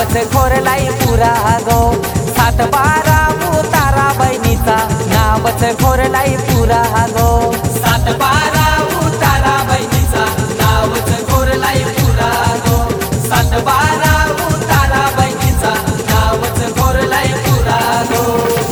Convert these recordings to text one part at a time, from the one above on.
नावच खोरलाई पुरा गो। 7-12 उतारा बहिणीचा नावच खोरलाई पुरा गो। 7-12 उतारा बहिणीचा नावच खोरलाई पुरा गो। 7-12 उतारा बहिणीचा नावच खोरलाई पुरा गो।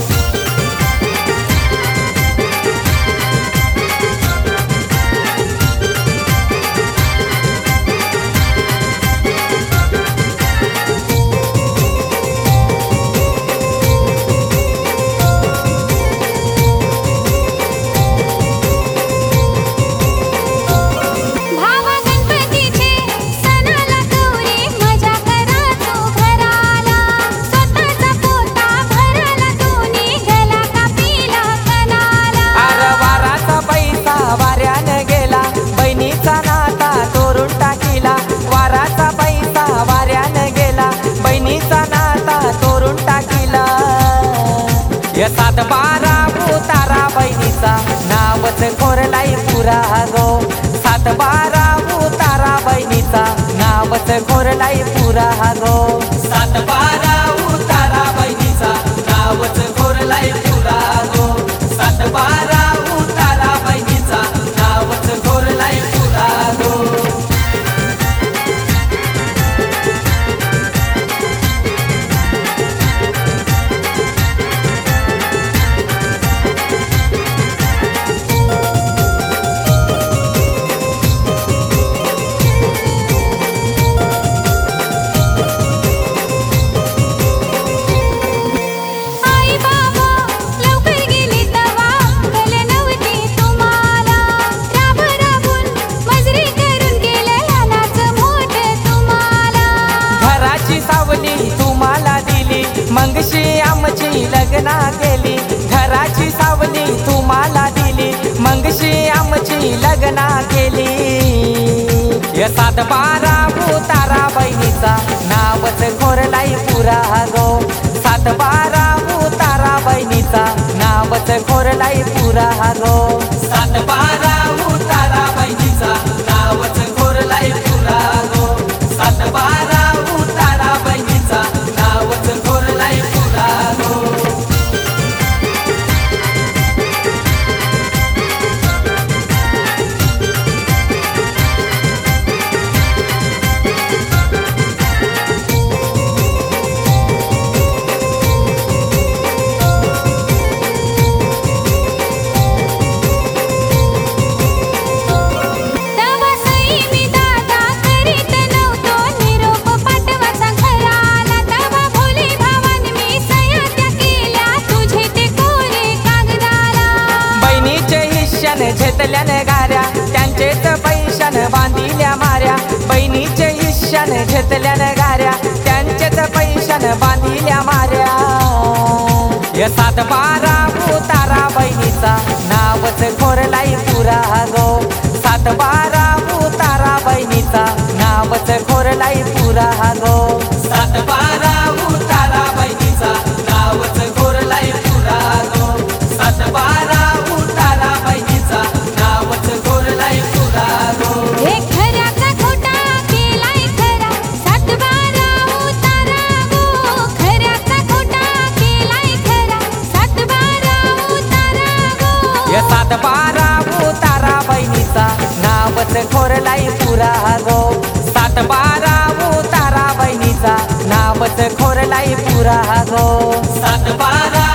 या 7-12 उतारा बहिणीचा नावच खोरलाई पुरा गो। 7-12 उतारा बहिणीचा नावच खोरलाई पुरा गो। 7-12 उतारा बहिणीचा नावच खोरलाई पुरा गो। 7-12 उतारा बहिणीचा नावच खोरलाई पुरा गो। मंगशी आमची लग्ना केली घराची सावली तुम्हाला दिली। मंगशी आमची लग्ना केली। या 7-12 उतारा बहिणीचा नावच खोरलाई पुरा गो। 7-12 उतारा बहिणीचा नावच खोरलाई पुरा गो। 7-12 उतारा बहिणीचा नावच खोरलाई पुरा गो। 7-12 उतारा बहिणीचा नावच खोरलाई पुरा गो। घेतल्याने गाऱ्या त्यांचेच पैशान बांधिल्या माऱ्या। बहिणीचे हिश्यान घेतल्याने गाऱ्या त्यांचेच पैशान बांधिल्या माऱ्या। या 7-12 उतारा बहिणीचा नावच खोरलाई पुरा गो। 7-12 उतारा बहिणीचा नावच खोरलाई पुरा गो। 7-12 उतारा बहिणीचा नावच खोरलाई पुरा गो। 7-12 उतारा बहिणीचा नावच खोरलाई पुरा गो। हे खऱ्याचा खोटा केलाय खरा 7-12 उतारा गो। खऱ्याचा खोटा केलाय खरा 7-12 उतारा गो। या 7-12 उतारा बहिणीचा नावच खोरलाई पुरा गो। 7-12 उतारा बहिणीचा नावच खोरलाई पुरा गो। 7-12